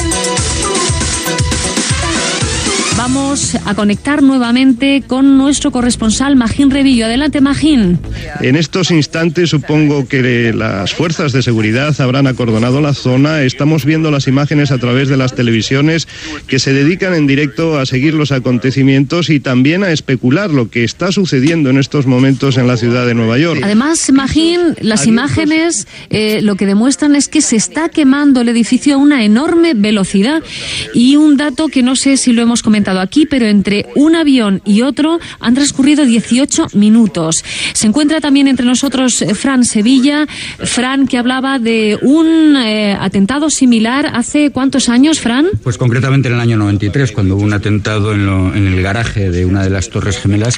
Vamos a conectar nuevamente con nuestro corresponsal Magín Rebillo. Adelante, Magín. En estos instantes supongo que las fuerzas de seguridad habrán acordonado la zona. Estamos viendo las imágenes a través de las televisiones que se dedican en directo a seguir los acontecimientos y también a especular lo que está sucediendo en estos momentos en la ciudad de Nueva York. Además, Magín, las imágenes lo que demuestran es que se está quemando el edificio a una enorme velocidad. Y un dato que no sé si lo hemos comentado aquí, pero entre un avión y otro han transcurrido 18 minutos. Se encuentra también entre nosotros Fran Sevilla. Fran, que hablaba de un atentado similar hace ¿cuántos años, Fran? Pues concretamente en el año 93, cuando hubo un atentado en el garaje de una de las Torres Gemelas